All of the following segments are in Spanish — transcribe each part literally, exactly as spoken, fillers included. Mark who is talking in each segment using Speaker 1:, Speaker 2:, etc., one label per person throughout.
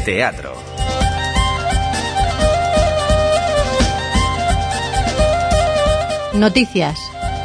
Speaker 1: Teatro.
Speaker 2: Noticias.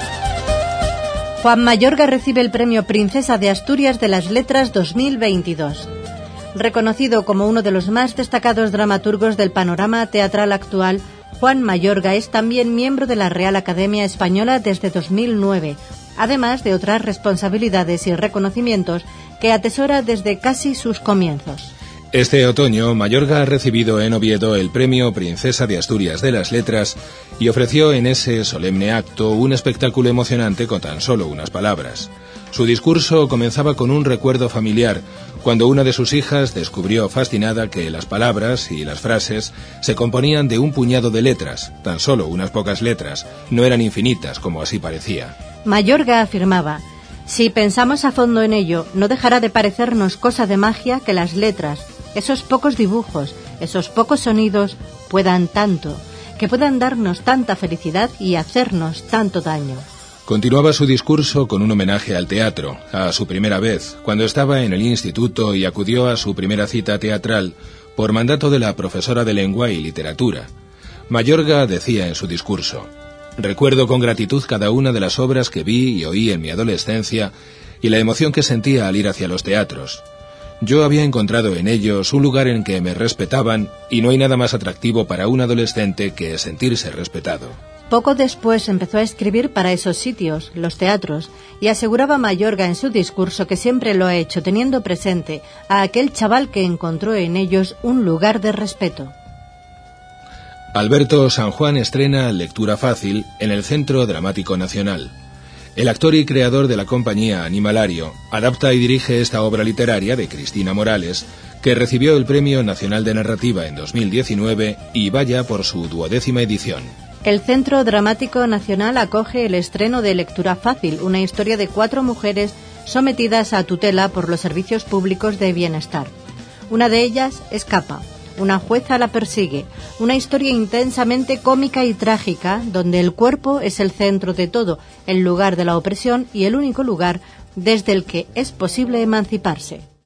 Speaker 2: Juan Mayorga recibe el premio Princesa de Asturias de las Letras dos mil veintidós. Reconocido como uno de los más destacados dramaturgos del panorama teatral actual, Juan Mayorga es también miembro de la Real Academia Española desde dos mil nueve, además de otras responsabilidades y reconocimientos que atesora desde casi sus comienzos.
Speaker 3: Este otoño, Mayorga ha recibido en Oviedo el premio Princesa de Asturias de las Letras y ofreció en ese solemne acto un espectáculo emocionante con tan solo unas palabras. Su discurso comenzaba con un recuerdo familiar, cuando una de sus hijas descubrió fascinada que las palabras y las frases se componían de un puñado de letras, tan solo unas pocas letras, no eran infinitas como así parecía.
Speaker 2: Mayorga afirmaba: si pensamos a fondo en ello, no dejará de parecernos cosa de magia que las letras, esos pocos dibujos, esos pocos sonidos, puedan tanto, que puedan darnos tanta felicidad y hacernos tanto daño.
Speaker 3: Continuaba su discurso con un homenaje al teatro, a su primera vez, cuando estaba en el instituto y acudió a su primera cita teatral por mandato de la profesora de lengua y literatura. Mayorga decía en su discurso: recuerdo con gratitud cada una de las obras que vi y oí en mi adolescencia y la emoción que sentía al ir hacia los teatros. Yo había encontrado en ellos un lugar en que me respetaban y no hay nada más atractivo para un adolescente que sentirse respetado.
Speaker 2: Poco después empezó a escribir para esos sitios, los teatros, y aseguraba Mayorga en su discurso que siempre lo ha hecho teniendo presente a aquel chaval que encontró en ellos un lugar de respeto.
Speaker 3: Alberto San Juan estrena Lectura Fácil en el Centro Dramático Nacional. El actor y creador de la compañía Animalario adapta y dirige esta obra literaria de Cristina Morales, que recibió el Premio Nacional de Narrativa en dos mil diecinueve y vaya por su duodécima edición.
Speaker 2: El Centro Dramático Nacional acoge el estreno de Lectura Fácil, una historia de cuatro mujeres sometidas a tutela por los servicios públicos de bienestar. Una de ellas escapa, una jueza la persigue, una historia intensamente cómica y trágica, donde el cuerpo es el centro de todo, el lugar de la opresión y el único lugar desde el que es posible emanciparse.